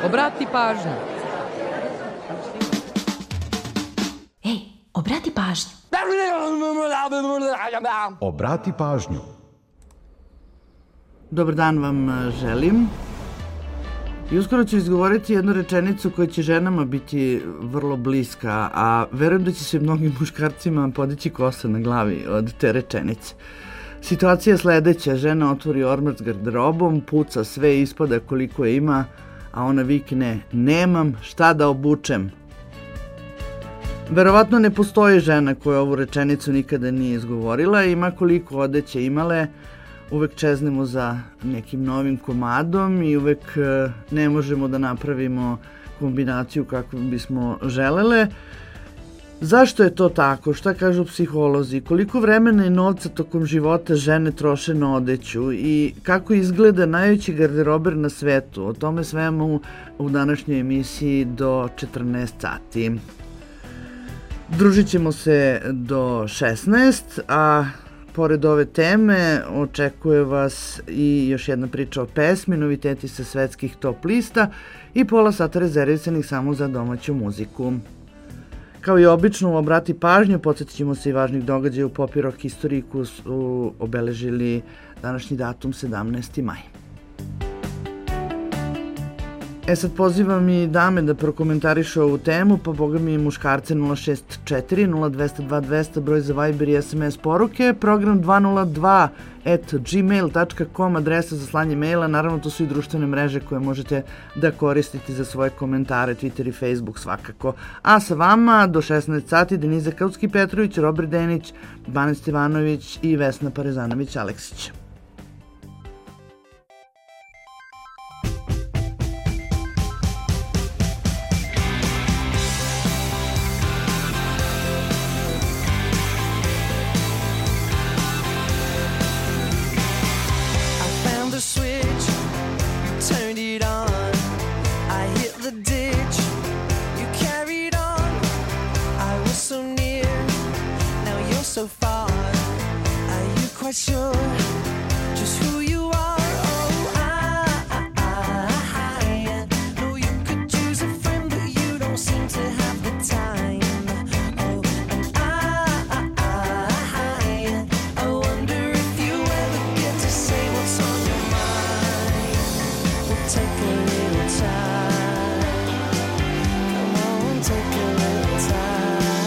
Obrati pažnju. Ej, obrati pažnju. Obrati pažnju. Dobar dan vam želim. I uskoro ću izgovoriti jednu rečenicu koja će ženama biti vrlo bliska, a verujem da će se mnogim muškarcima podići kosa na glavi od te rečenice. Situacija je sledeća: žena otvori ormar s garderobom, puca sve, ispada koliko je ima, a ona vikne: nemam šta da obučem. Verovatno ne postoji žena koja ovu rečenicu nikada nije izgovorila i ma koliko odeće imale, uvek čeznemo za nekim novim komadom i uvek ne možemo da napravimo kombinaciju kako bismo želele. Zašto je to tako? Šta kažu psiholozi? Koliko vremena i novca tokom života žene troše na odeću i kako izgleda najveći garderober na svetu? O tome svemu u današnjoj emisiji do 14 sati. Družit ćemo se do 16, a pored ove teme očekuje vas i još jedna priča o pesmi, noviteti sa svetskih top lista i pola sata rezervisanih samo za domaću muziku. Kao i obično, obrati pažnju, podsjetit ćemo se i važnih događaja u pop i rock istoriji koji su obeležili današnji datum 17. maj. Sad pozivam i dame da prokomentarišu ovu temu, pa boga mi muškarce 064 0202 200, broj za Viber i SMS poruke, program 202@gmail.com, adresa za slanje maila, naravno to su i društvene mreže koje možete da koristite za svoje komentare, Twitter i Facebook svakako. A sa vama do 16 sati Deniza Kauski-Petrović, Robert Denić, Bane Stevanović i Vesna Parezanović-Aleksić. So far, are you quite sure just who you are? Oh, I know you could use a friend, but you don't seem to have the time. Oh, and I wonder if you ever get to say what's on your mind. We'll take a little time. Come on, take a little time.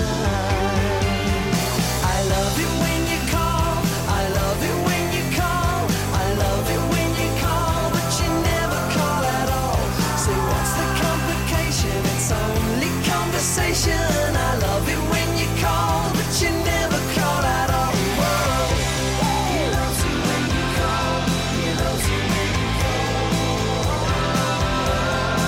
I love it when you call, but you never call at all. Whoa. He loves you when you call. He loves you when you call.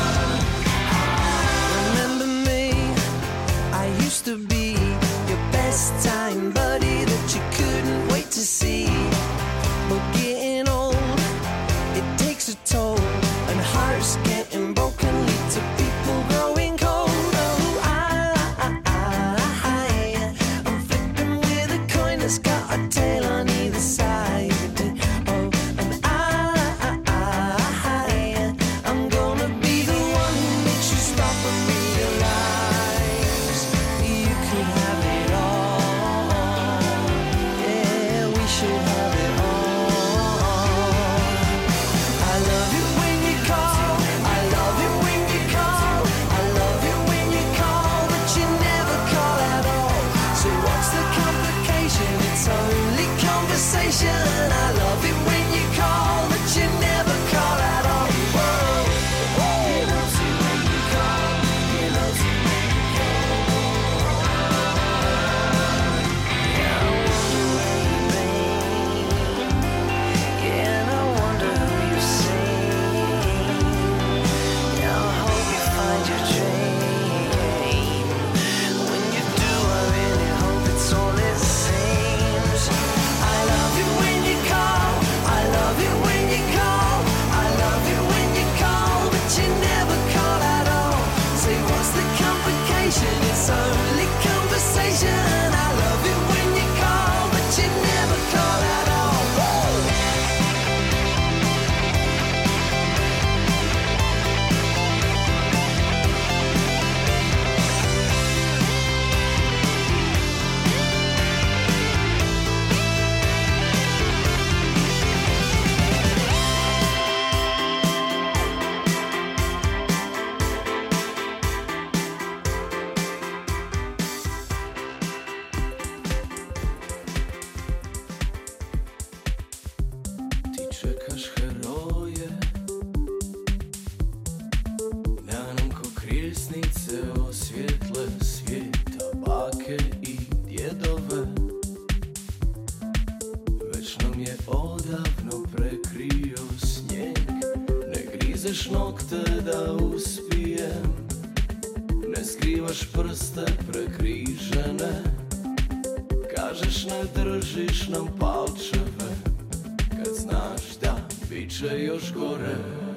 grizeš nokte da uspijem, ne skrivaš prste prekrižene, kažeš ne držiš nam palčeve, kad znaš da biće još gore.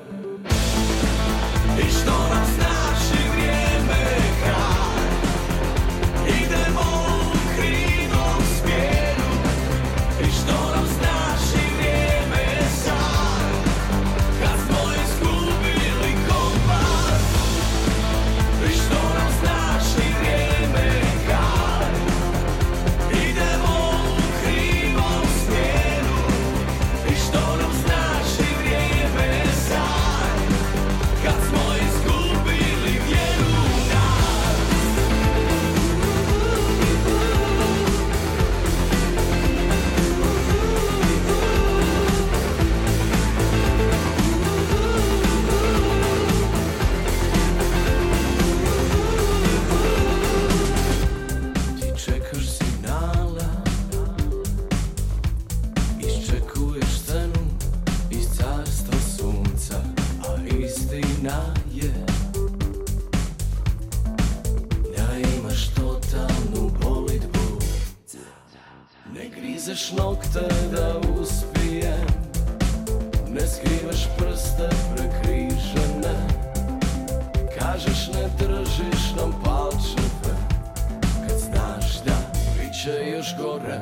I što nam znači vrijeme kad idemo u krivom smjeru, i što nam znači vrijeme sad kad smo izgubili kompas, i što nam znači vrijeme kad idemo u krivom smjeru, i što nam znači vrijeme sad kad smo izgubili vjeru u nas. Ti čekaš signala, iščekuješ scenu iz carstva sunca, a istina je da imaš totalnu bolidbu. Ne grizeš nokte da uspijem, ne skrivaš prste prekrižene, kažeš ne držiš nam palčeve, kad znaš da biće još gore.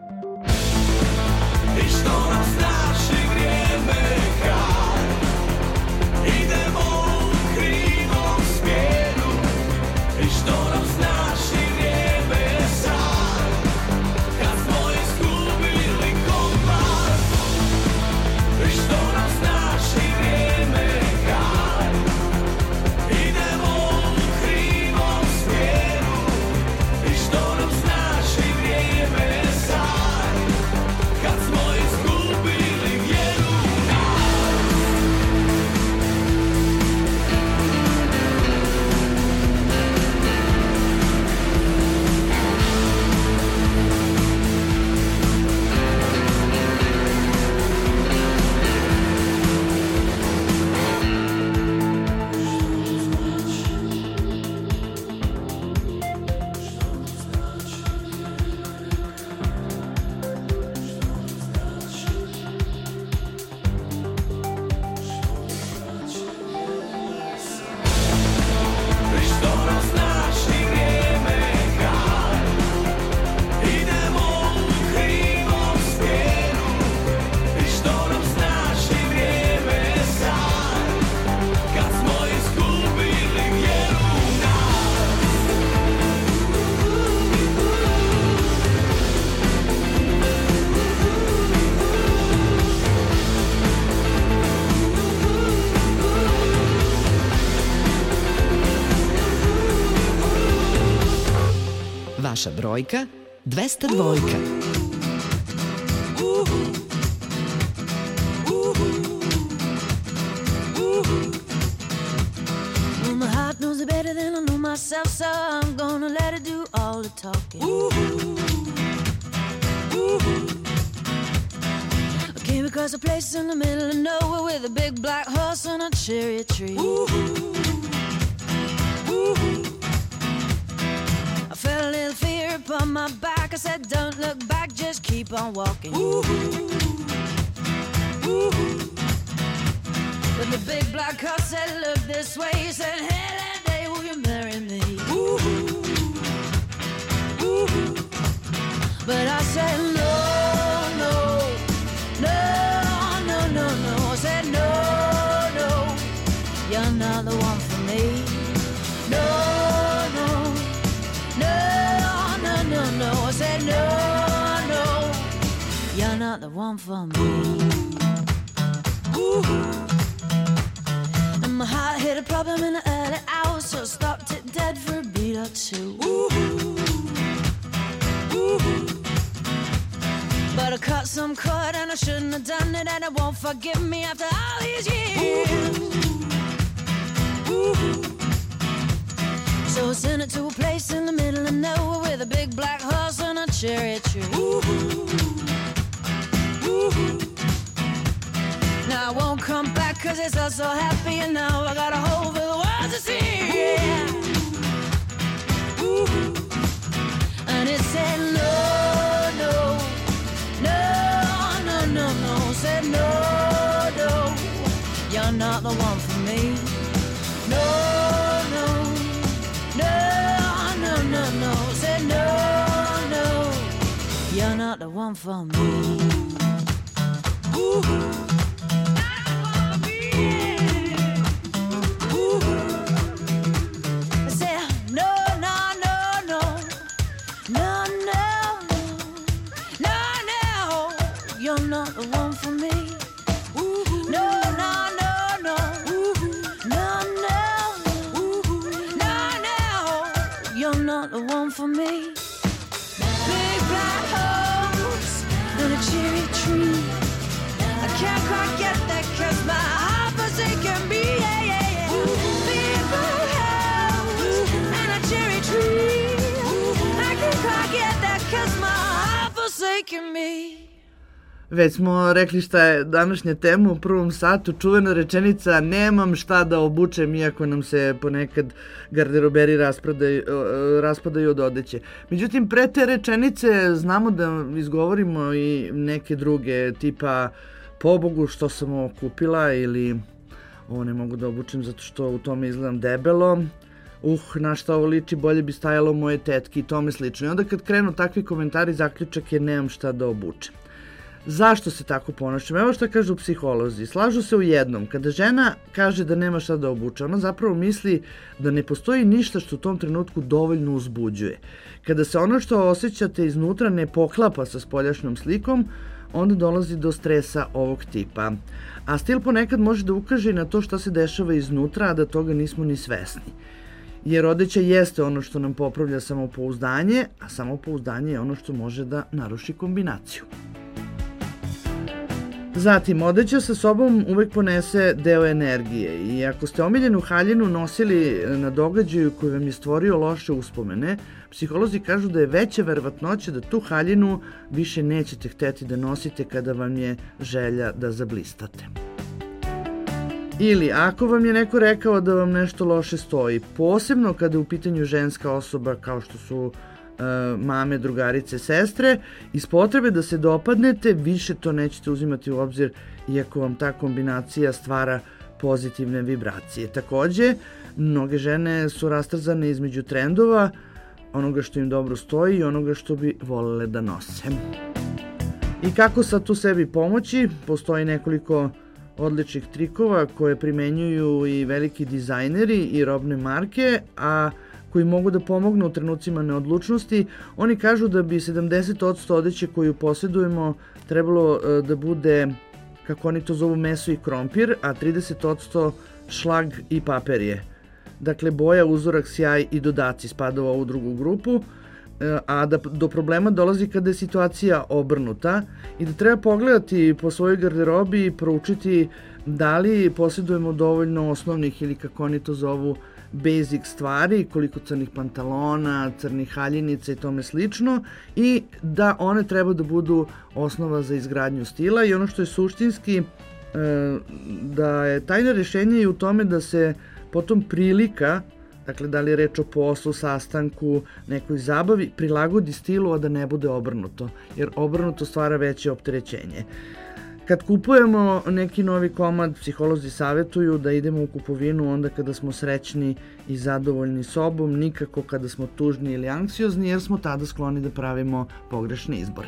I što nam znači vrijeme kad idemo u krivom smjeru, i što nam znači vrijeme sad kad smo izgubili kompas, i što nam znači vrijeme kad idemo u krivom smjeru, i što nam znači vrijeme sad kad smo izgubili vjeru u nas. I što nam znači vrijeme kad idemo u krivom smjeru, i što nam znači vrijeme sad kad smo izgubili vjeru u nas. Vaša brojka 202. Well, my heart knows it better than I know myself, so I'm gonna let it do all the talking. I came across a place in the middle of nowhere with a big black horse and a cherry tree. I felt a little fear upon my back. I said, don't look back, just keep on walking. But the big black horse said, look this way. He said, hey, that day will you marry me? But I said, no, no, no, no, no, no. I said, no, no, you're not the one for me. No, no, no, no, no, no. I said, no, no, you're not the one for me. And my heart hit a problem in the early hours, so I stopped it dead for a beat or two. But I cut some cord and I shouldn't have done it, and it won't forgive me after all these years. So I sent it to a place in the middle of nowhere with a big black horse and a cherry tree. Now I won't come back 'cause it's all so happy and now I got a hole for the world to see. Yeah. Ooh. And it said no, no, no, no, no, no. Said no, no, you're not the one for me. No, no, no, no, no, no. Said no, no, you're not the one for me. Ooh. Not the one for me. Ooh, no, no, no, no. Ooh, no, no. Ooh, no, no. You're not the one for me. Big black holes and a cherry tree. I can't quite get that 'cause my heart forsaken me. Yeah, yeah, yeah. Big black holes and a cherry tree. I can't quite get that 'cause my heart forsaken me. Već smo rekli šta je današnja tema u prvom satu, čuvena rečenica nemam šta da obučem iako nam se ponekad garderoberi raspadaju od odeće. Međutim, pre te rečenice znamo da izgovorimo i neke druge, tipa pobogu što sam ovo kupila ili ovo ne mogu da obučem zato što u tome izgledam debelo, na šta ovo liči, bolje bi stajalo moje tetki i tome slično. I onda kad krenu takvi komentari, zaključak je nemam šta da obučem. Zašto se tako ponašam? Evo što kažu psiholozi. Slažu se u jednom. Kada žena kaže da nema šta da obuče, ona zapravo misli da ne postoji ništa što u tom trenutku dovoljno uzbuđuje. Kada se ono što osjećate iznutra ne poklapa sa spoljašnjom slikom, onda dolazi do stresa ovog tipa. A stil ponekad može da ukaže na to što se dešava iznutra, a da toga nismo ni svesni. Jer odeća jeste ono što nam popravlja samopouzdanje, a samopouzdanje je ono što može da naruši kombinaciju. Zatim, odeća sa sobom uvek ponese deo energije i ako ste omiljenu haljinu nosili na događaju koji vam je stvorio loše uspomene, psiholozi kažu da je veća verovatnoća da tu haljinu više nećete hteti da nosite kada vam je želja da zablistate. Ili ako vam je neko rekao da vam nešto loše stoji, posebno kada je u pitanju ženska osoba kao što su mame, drugarice, sestre, iz potrebe da se dopadnete, više to nećete uzimati u obzir iako vam ta kombinacija stvara pozitivne vibracije. Takođe, mnoge žene su rastrzane između trendova, onoga što im dobro stoji i onoga što bi volele da nose. I kako sad tu sebi pomoći? Postoji nekoliko odličnih trikova koje primenjuju i veliki dizajneri i robne marke, a koji mogu da pomognu u trenucima neodlučnosti. Oni kažu da bi 70% odeće koju posjedujemo trebalo da bude, kako oni to zovu, meso i krompir, a 30% šlag i paperije. Dakle, boja, uzorak, sjaj i dodaci spada u ovu drugu grupu, a da do problema dolazi kada je situacija obrnuta i da treba pogledati po svojoj garderobi i proučiti da li posjedujemo dovoljno osnovnih ili kako oni to zovu basic stvari, koliko crnih pantalona, crnih haljinica i tome slično, i da one treba da budu osnova za izgradnju stila. I ono što je suštinski, da je tajna rješenje i u tome da se potom prilika, dakle da li je reč o poslu, sastanku, nekoj zabavi, prilagodi stilu, a da ne bude obrnuto, jer obrnuto stvara veće opterećenje. Kad kupujemo neki novi komad, psiholozi savjetuju da idemo u kupovinu onda kada smo srećni i zadovoljni sobom, nikako kada smo tužni ili anksiozni, jer smo tada skloni da pravimo pogrešne izbore.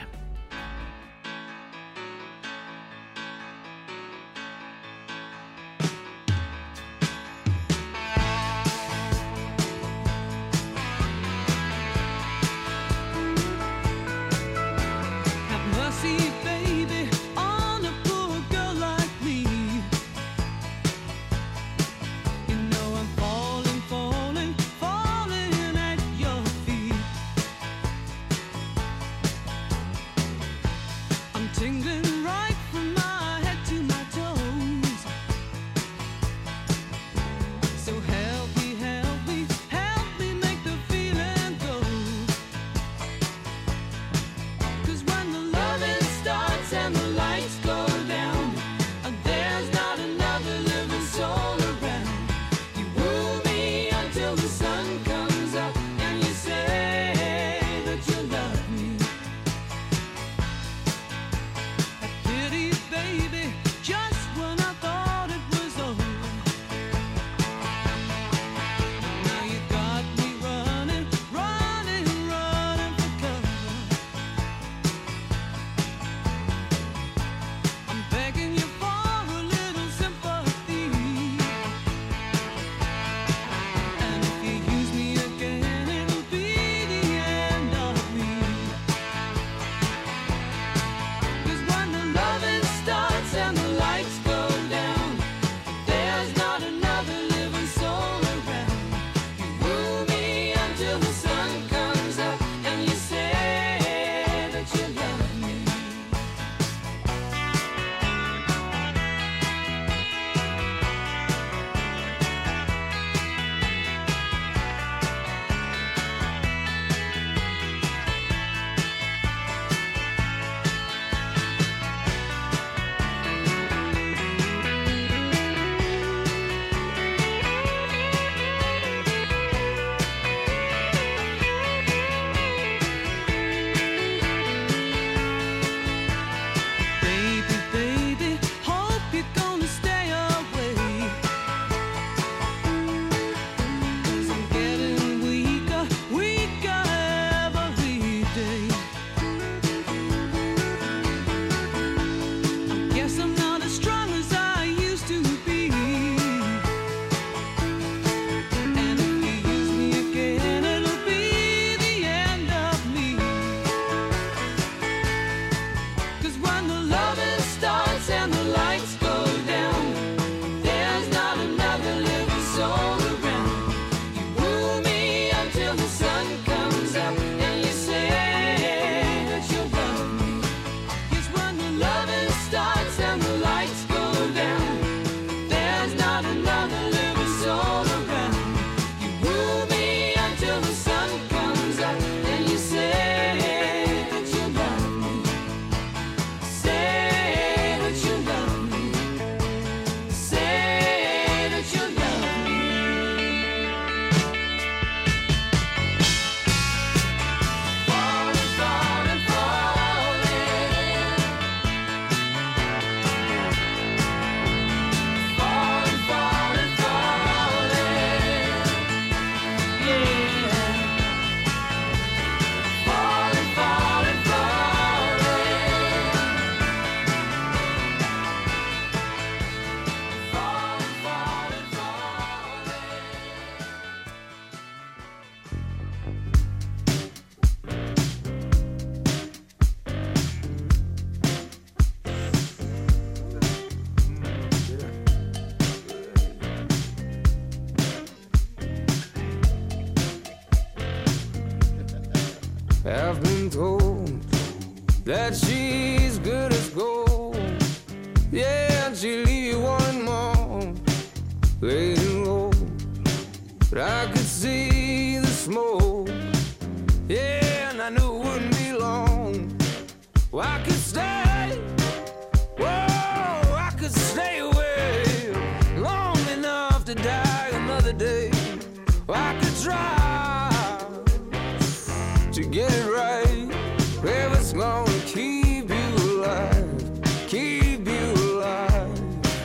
I've been told that she's good as gold. Yeah, and she'll leave you wanting more, laying low. But I could see the smoke, yeah, and I knew it wouldn't be long. Well, I could stay, whoa, I could stay away long enough to die another day. Well, I could try to get it right, if it's gonna keep you alive, keep you alive.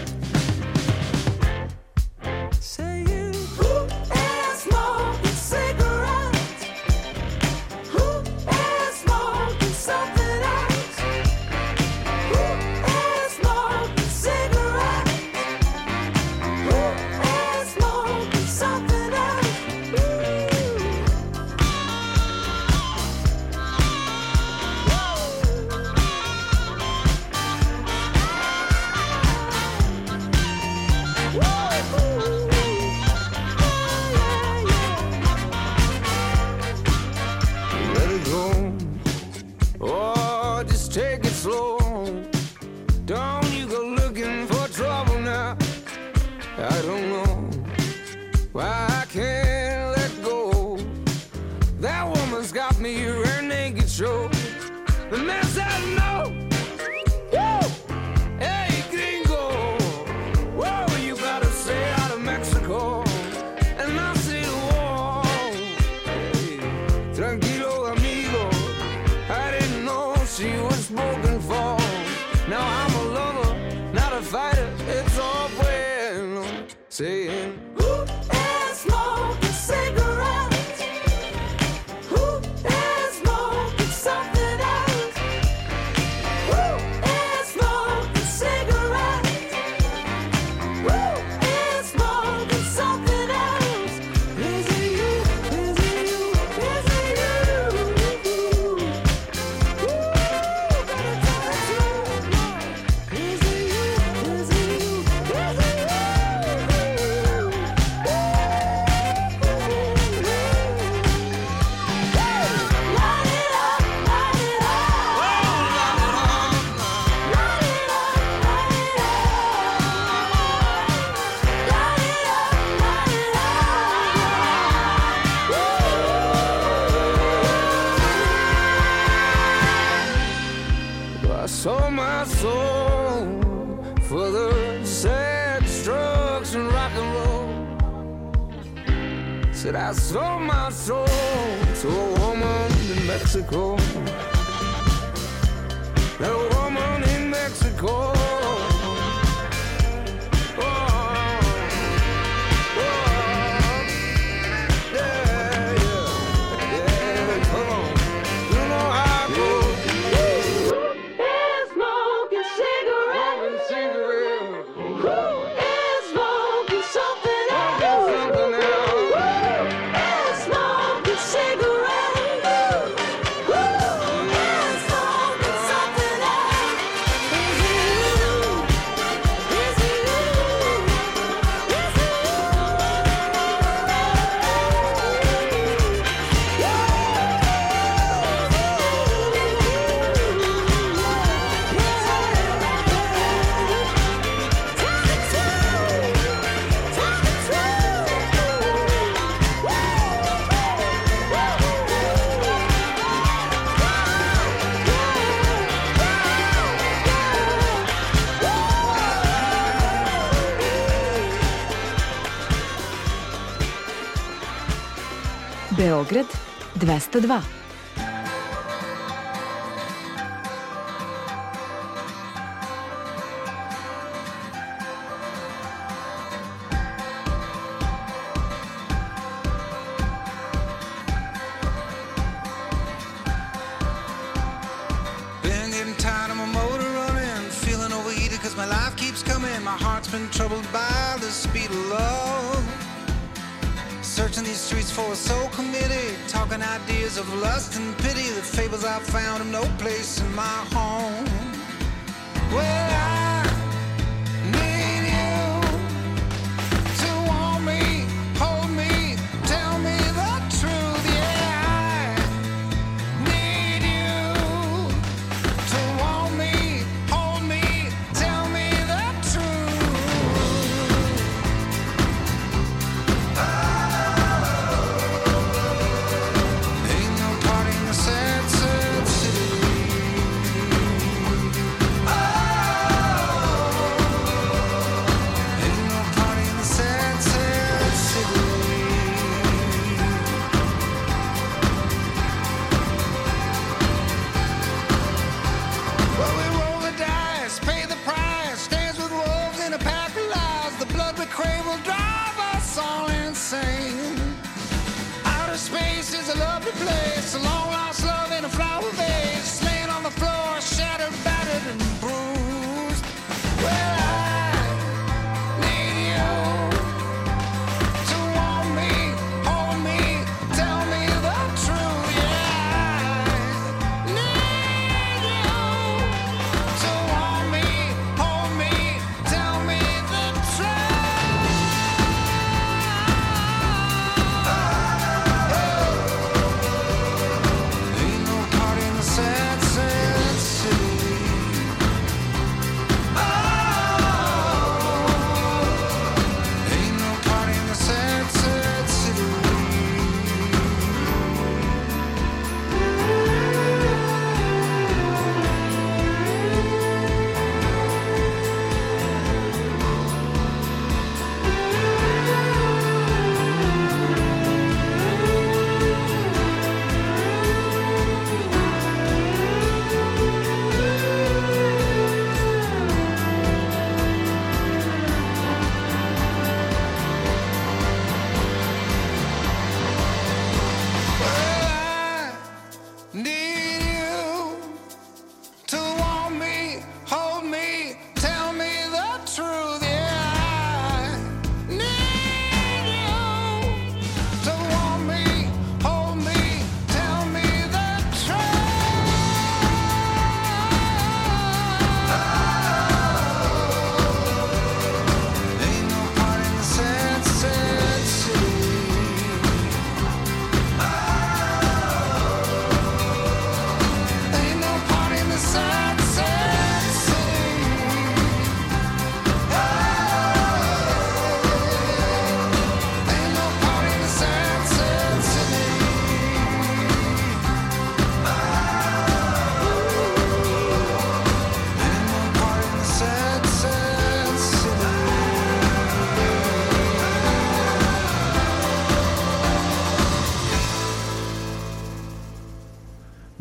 Saying, who is smoking cigarettes? Who is smoking something else? Who is smoking cigarettes? Who is smoking something else? Let it go, or just take it slow. Don't you go looking for trouble now. I don't know why I can't let go. That woman's got me rear naked show. The mess I know. Woo! Hey, gringo. Whoa, you gotta stay out of Mexico. And I see the wall. Hey, tranquilo, amigo. I didn't know she was spoken for. Now I'm a lover, not a fighter. It's all bueno. Saying, who is smoking cigarettes? Who is smoking something else? Who is smoking cigarettes? Who is smoking something else? Is it you? Is it you? Is it you? Ooh, better tell the truth, Lord. Is it you? Is it you? Is it you? Light it up, light it up. Light it up, light it up. Light it up, light it up. I sold my soul for the sad drugs and rock and roll. Said I sold my soul to a woman in Mexico. That woman in Mexico. Oh, yeah, come on. You know how I go. Is smoking cigarettes? Who is smoking something else? Who is smoking cigarettes? Who is smoking something else? Is it you? Is it you? Is it Beograd 202. Been getting tired of my motor running, feeling overheated cause my life keeps coming. My heart's been troubled by the speed of love. Searching these streets for a soul committed, talking ideas of lust and pity. The fables I found have no place in my home. Well, I need you to want me, hold me, tell me the truth. Yeah, I need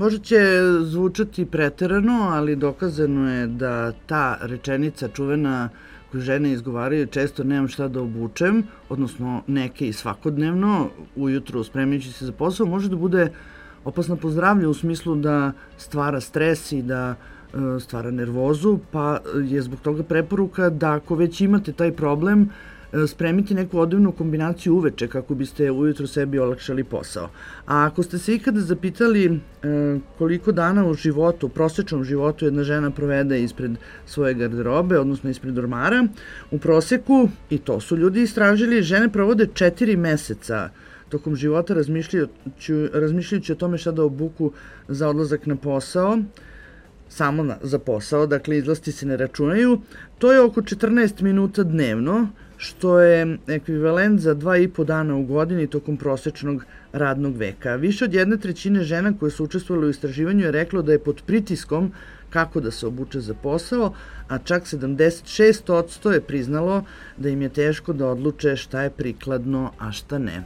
Možda će zvučati preterano, ali dokazano je da ta rečenica čuvena koju žene izgovaraju često nemam šta da obučem, odnosno neke i svakodnevno, ujutru spremajući se za posao, može da bude opasna po zdravlje u smislu da stvara stres i da stvara nervozu, pa je zbog toga preporuka da ako već imate taj problem, spremiti neku odevnu kombinaciju uveče kako biste ujutro sebi olakšali posao. A ako ste se ikada zapitali koliko dana u životu, u prosečnom životu jedna žena provede ispred svoje garderobe, odnosno ispred ormara, u proseku, i to su ljudi istražili, žene provode 4 meseca tokom života razmišljajući o tome šta da obuku za odlazak na posao, samo za posao, dakle izlasti se ne računaju. To je oko 14 minuta dnevno, što je ekvivalent za 2,5 dana u godini tokom prosečnog radnog veka. Više od 1/3 žena koje su učestvovale u istraživanju je reklo da je pod pritiskom kako da se obuče za posao, a čak 76% je priznalo da im je teško da odluče šta je prikladno, a šta ne.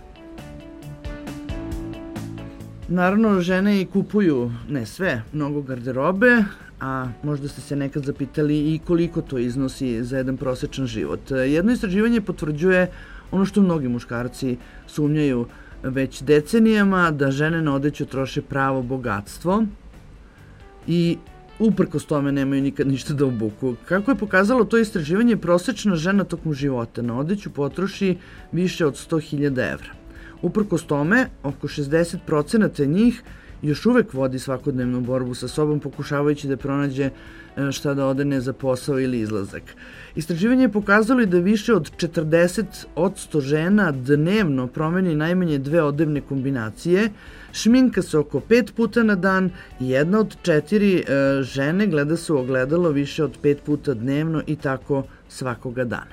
Naravno, žene i kupuju, ne sve, mnogo garderobe, a možda ste se nekad zapitali i koliko to iznosi za jedan prosečan život. Jedno istraživanje potvrđuje ono što mnogi muškarci sumnjaju već decenijama, da žene na odeću troše pravo bogatstvo i uprkos tome nemaju nikad ništa da obuku. Kako je pokazalo to istraživanje, prosečna žena tokom života na odeću potroši više od 100.000 evra. Uprkos tome, oko 60% njih još uvek vodi svakodnevnu borbu sa sobom, pokušavajući da pronađe šta da odene za posao ili izlazak. Istraživanje je pokazalo i da više od 40% žena dnevno promeni najmanje 2 odevne kombinacije, šminka se oko 5 puta na dan i 1 od 4 žene gleda se u ogledalo više od 5 puta dnevno i tako svakoga dana.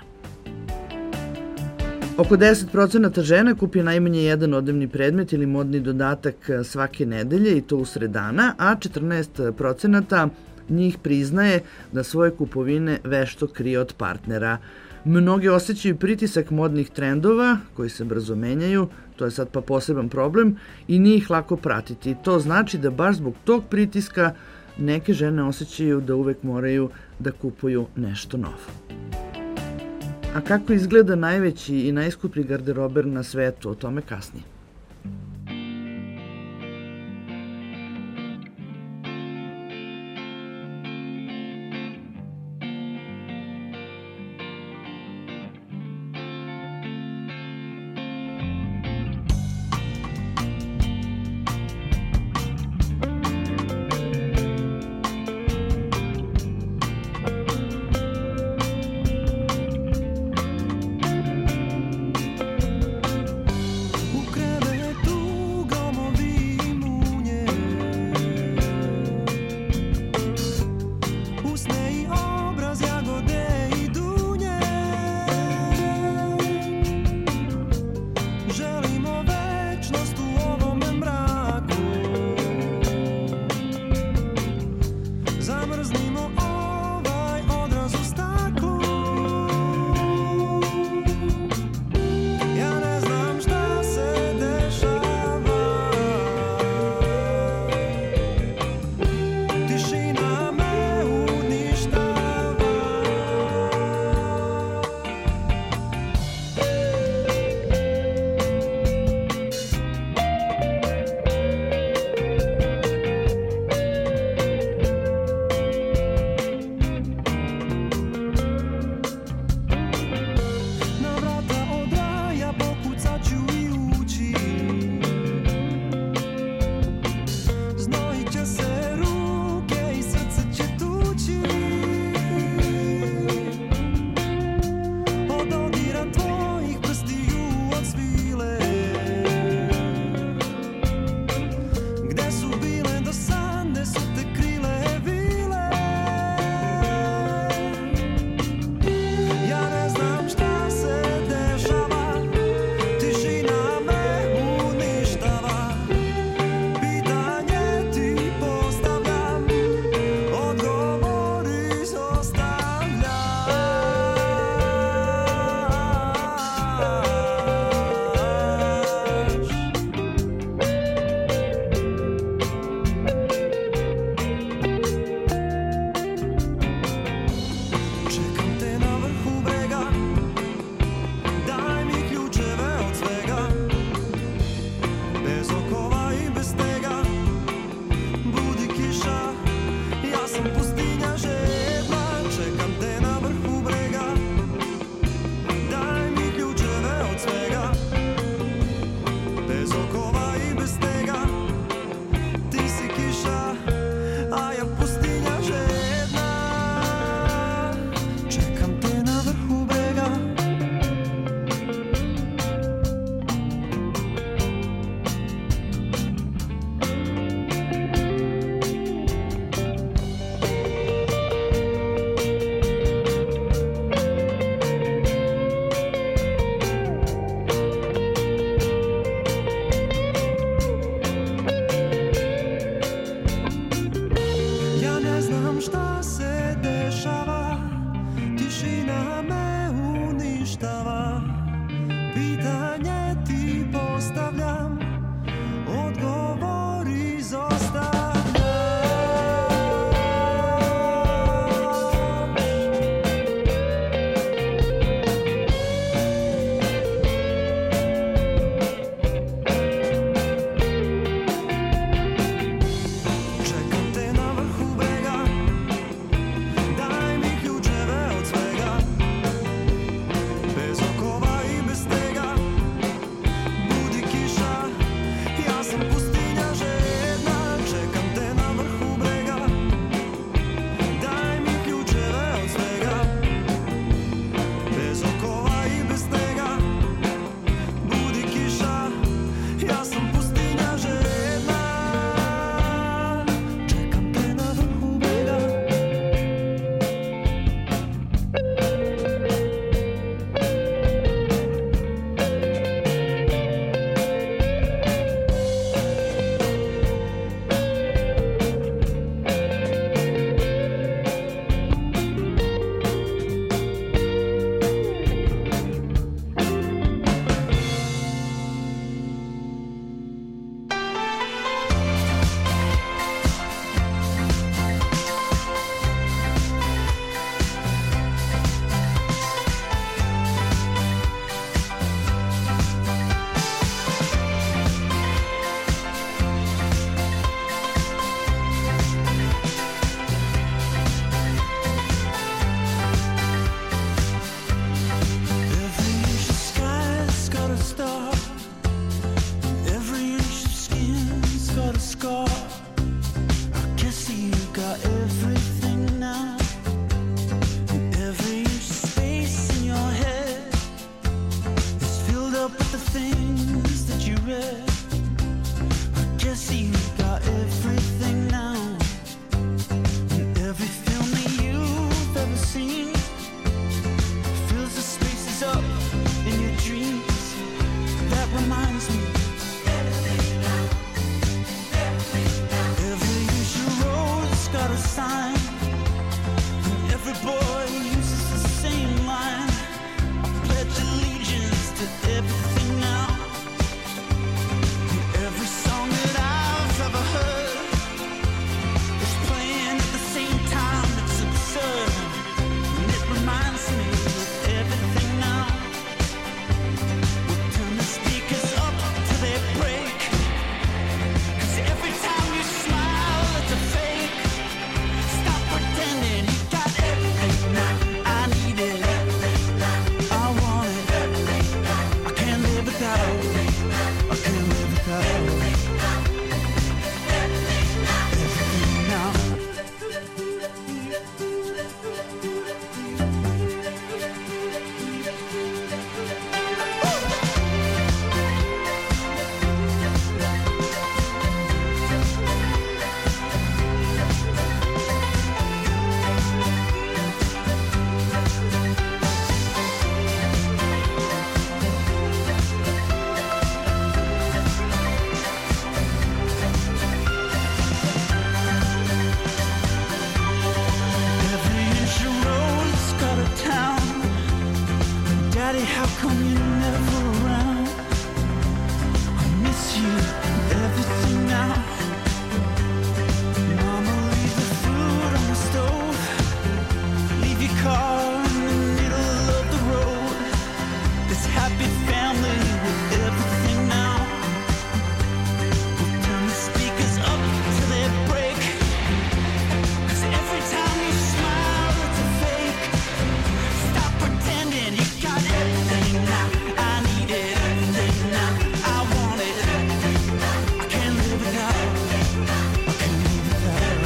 Oko 10% žena kupi najmanje jedan odevni predmet ili modni dodatak svake nedelje i to usred dana, a 14% njih priznaje da svoje kupovine vešto krije od partnera. Mnogi osjećaju pritisak modnih trendova koji se brzo menjaju, to je sad pa poseban problem i nije ih lako pratiti. To znači da baš zbog tog pritiska neke žene osjećaju da uvek moraju da kupuju nešto novo. A kako izgleda najveći i najskuplji garderober na svetu, o tome kasnije. Ukrao Pitanje ti postavljam, odgovor izostavljam. Čekam te na vrhu brega, daj mi ključeve od svega, bez okova i bez stega. Budi kiša, ja sam pustinja žedna. Čekam te na vrhu brega, daj mi ključeve od svega, bez okova i bez stega. Budi kiša, ja sam pustinja žedna. Čekam te na vrhu brega. Every inch of sky's got a star, every inch of skin's got a scar. I guess you got everything now, and every inch of space in your head is filled up with the things that you read. I guess you got everything now, and every film that you've ever seen fills the spaces up in your dreams. That reminds me. Every inch of road's got a sign, and every boy uses the same line. I pledge allegiance to everything now, and every song that I've ever heard is playing at the same time. It's absurd, and it reminds me of everything now. We'll turn the speakers up till they break, 'cause every time you smile it's a fake. Stop pretending you got everything now. I need it, I want it, I can't live without, I can't live without everything now. Every inch of road's got a town. Daddy, how come you're never around? I miss you and everything now. Mama, leave the food on the stove, leave your car in the middle of the road. This happy family with everything now. We'll turn the speakers up till they break, 'cause every time you smile it's a fake. Stop pretending you got everything now. I need it, everything now. I want it, I can't live without, I can't live without.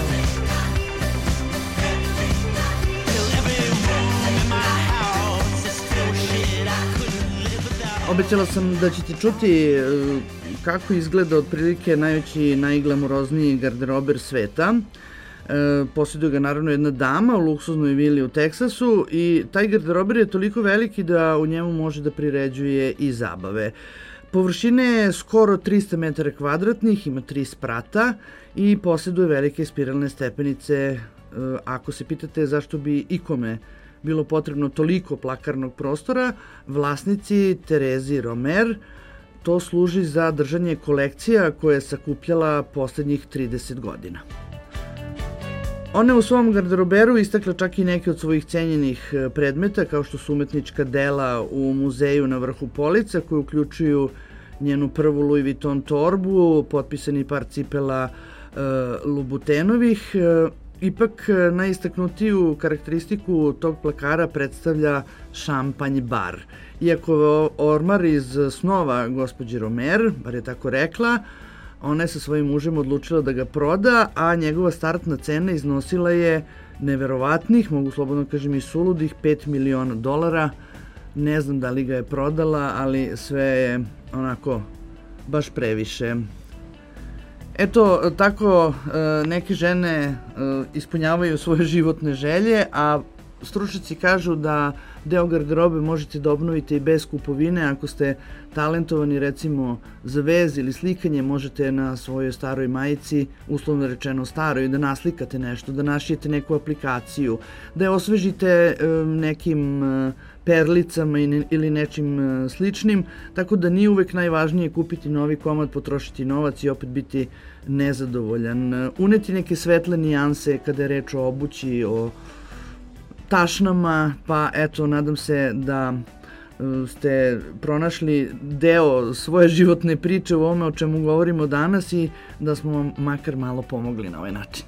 Fill every room in my house, it's full of shit I couldn't live without. Obećala sam da ćete čuti kako izgleda otprilike najveći, najglamurozniji garderober sveta. Posjeduje ga naravno jedna dama u luksuznoj vili u Teksasu i taj garderober je toliko veliki da u njemu može da priređuje i zabave. Površine je skoro 300 metara kvadratnih, ima 3 sprata i posjeduje velike spiralne stepenice. Ako se pitate zašto bi ikome bilo potrebno toliko plakarnog prostora, vlasnici Terezi Romer to služi za držanje kolekcija koje je sakupljala poslednjih 30 godina. Ona je u svom garderoberu istakla čak i neke od svojih cenjenih predmeta, kao što su umetnička dela u muzeju na vrhu polica, koji uključuju njenu prvu Louis Vuitton torbu, potpisani par cipela Lubutenovih. Ipak najistaknutiju karakteristiku tog plakara predstavlja šampanj bar. Iako je ormar iz snova gospođe Romer, bar je tako rekla, ona je sa svojim mužem odlučila da ga proda, a njegova startna cena iznosila je neverovatnih, mogu slobodno kažem i suludih, $5 miliona. Ne znam da li ga je prodala, ali sve je onako baš previše. Eto, tako neke žene ispunjavaju svoje životne želje, a stručnjaci kažu da deo garderobe možete da obnovite i bez kupovine. Ako ste talentovani recimo za vez ili slikanje, možete na svojoj staroj majici, uslovno rečeno staroj, da naslikate nešto, da našijete neku aplikaciju, da je osvežite nekim perlicama ili nečim sličnim, tako da nije uvek najvažnije kupiti novi komad, potrošiti novac i opet biti nezadovoljan. Uneti neke svetle nijanse kada je reč o obući, o tašnama, pa eto, nadam se da ste pronašli deo svoje životne priče u ovome o čemu govorimo danas i da smo vam makar malo pomogli na ovaj način.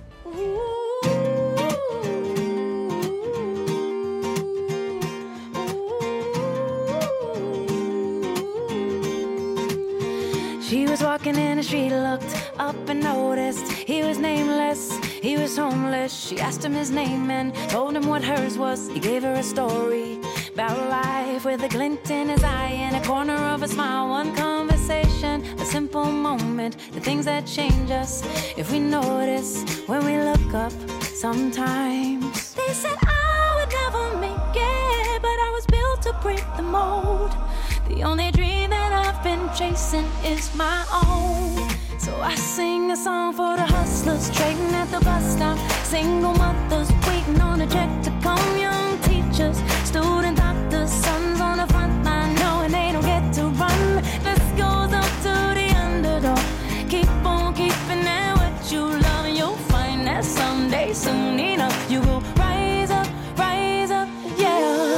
She was walking in and she looked up and noticed he was nameless, he was homeless. She asked him his name and told him what hers was. He gave her a story about life with a glint in his eye and a corner of a smile. One conversation, a simple moment, the things that change us if we notice when we look up sometimes. They said I would never make it, but I was built to break the mold. The only dream that I've been chasing is my own. So I sing a song for the hustlers trading at the bus stop, single mothers waiting on a check to come, young teachers, student doctors, sons on the front line knowing they don't get to run. This goes up to the underdog. Keep on keeping at what you love and you'll find that someday, soon enough, you will rise up, yeah.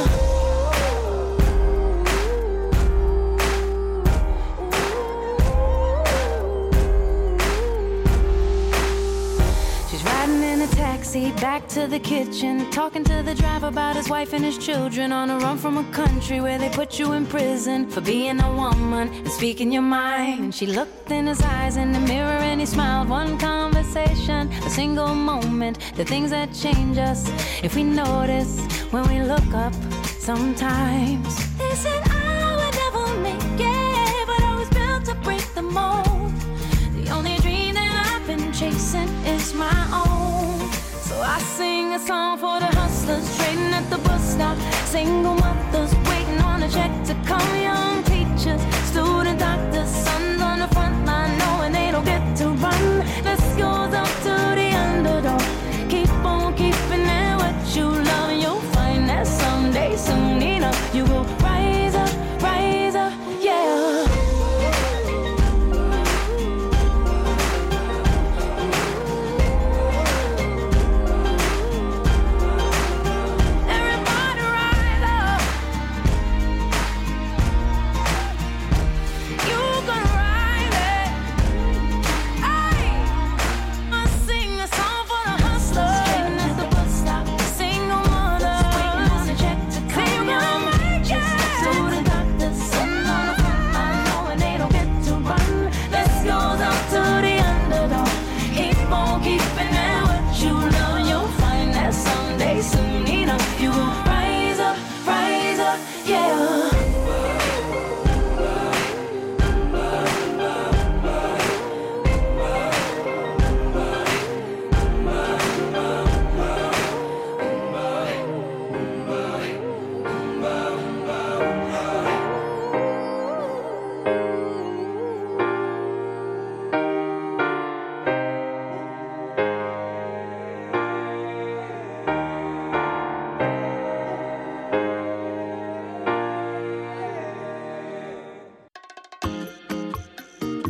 Taxi back to the kitchen, talking to the driver about his wife and his children, on a run from a country where they put you in prison for being a woman and speaking your mind. And she looked in his eyes in the mirror and he smiled. One conversation, a single moment, the things that change us if we notice when we look up sometimes. They said I would never make it, but I was built to break the mold. The only dream that I've been chasing is my own. So I sing a song for the hustlers trading at the bus stop, single mothers waiting on a check to come, young teachers, student doctors, sons on the front line knowing they don't get to run. This goes up to the underdog. Keep on keeping at what you love and you'll find that someday, soon enough, you will rise up, yeah.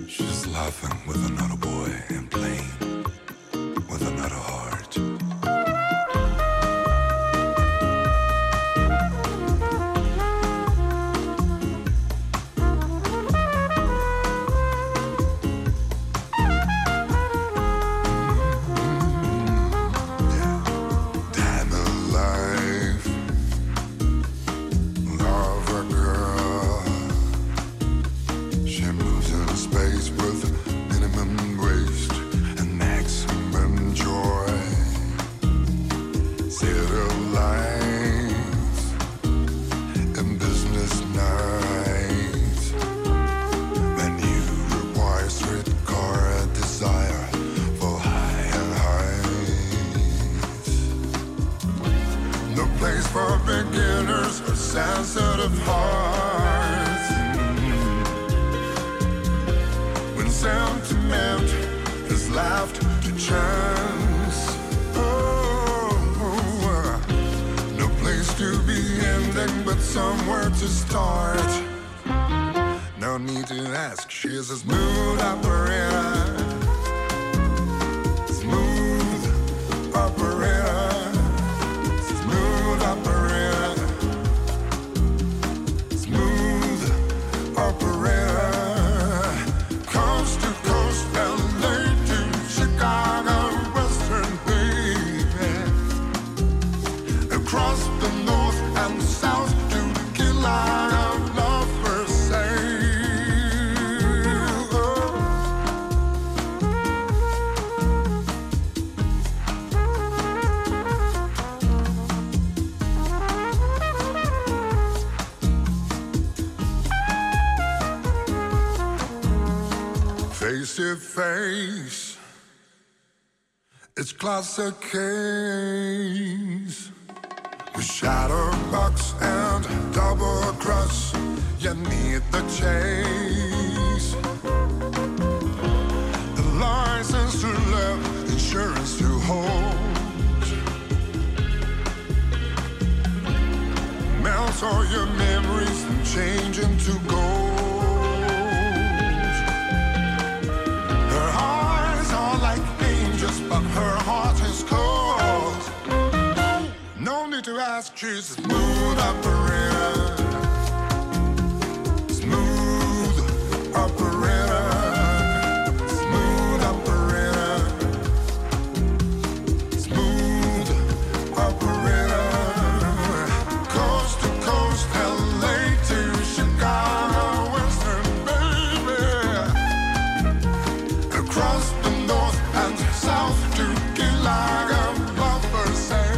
She's laughing with another boy and playing with another heart. Damn alive, love a girl. She moves in space with minimum waste and maximum joy. Zero lines and business nights. When you require streetcar desire for higher heights. No place for beginners or sensitive hearts. When sentiment is left to chance. No place to be ending, but somewhere to start. No need to ask, she's a smooth operator. Smooth operator. Smooth operator. Smooth operator. Coast to coast, LA to Chicago, Western baby. Across the north and south to Key Largo, love for sale. Face to face, it's classic case. With shadowbox and double cross, you need the chase. The license to live, insurance to hold. Melt all your memories and change into gold. Her eyes are like angels, but her heart is cold. No need to ask, she's a smooth operator. Smooth operator. Smooth operator. Smooth operator. Coast to coast, LA to Chicago, Western baby. Across the north and south to Key Largo, love for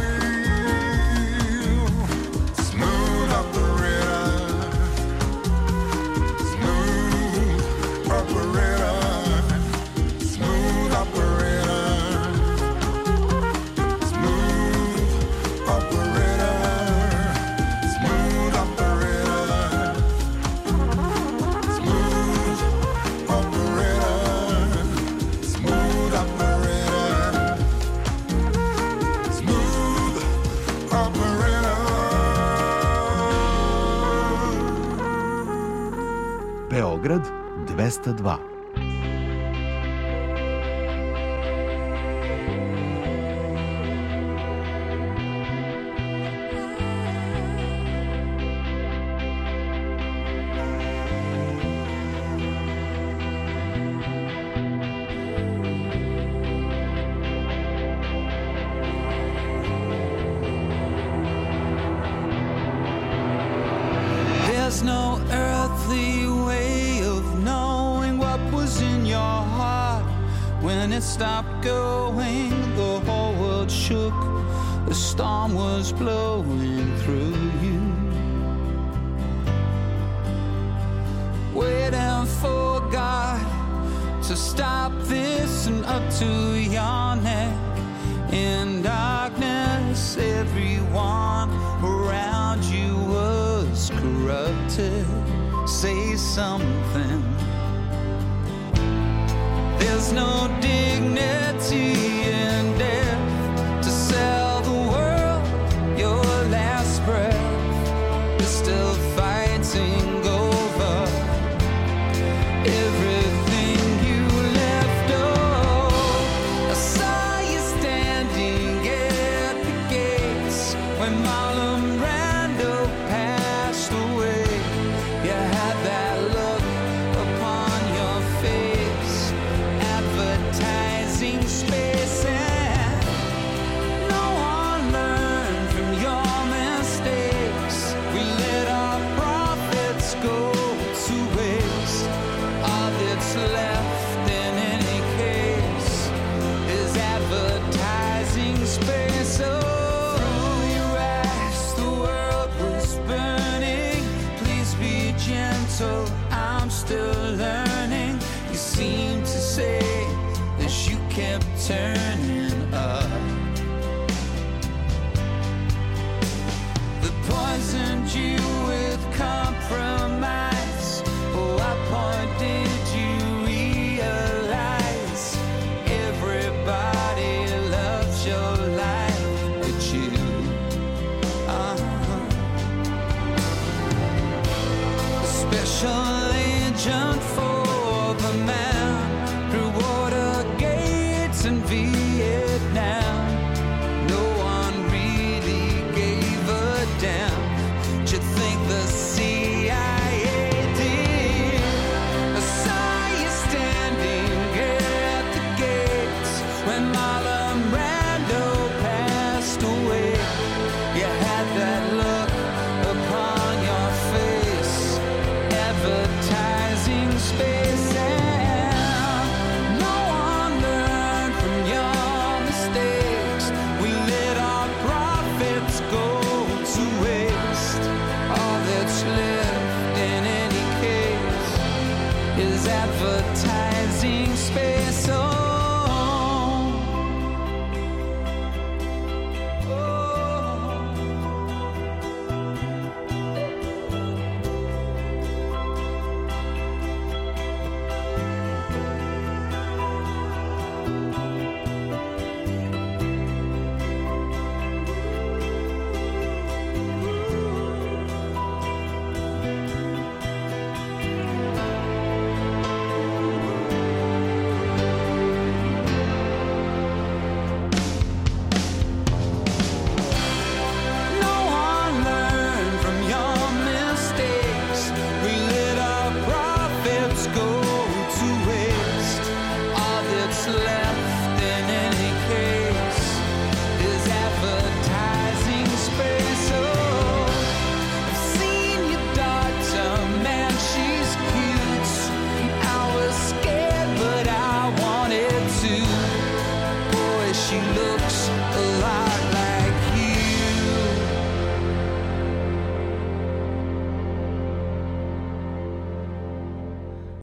sale. Smooth operator. Smooth operator. Smooth operator. Smooth operator. Smooth operator. Smooth operator. Smooth operator. Smooth operator. Beograd 202. There's no earthly way of knowing what was in your heart. When it stopped going, the whole world shook. The storm was blowing through you. Waiting for God to stop this and up to your neck. In darkness, everyone around you was corrupted. Say something. There's no dignity in death to sell the world your last breath. You're still fighting over everything that's left in any case is advertising space. Oh, you asked, the world was burning. Please be gentle, I'm still learning. You seem to say as you kept turning up. The poisoned you with compromise. Oh, at what point did you realize everybody loves your life but you? A special agent for the man through water gates in Vietnam. No one really gave a damn. Do you think the CIA did? I saw you standing at the gates when Marlon Brando passed away. You had that look upon your face, advertising space, and no one learned from your mistakes. We let our profits go to waste. All that's left in any case is advertising space. Oh, no one learned from your mistakes. We let our profits go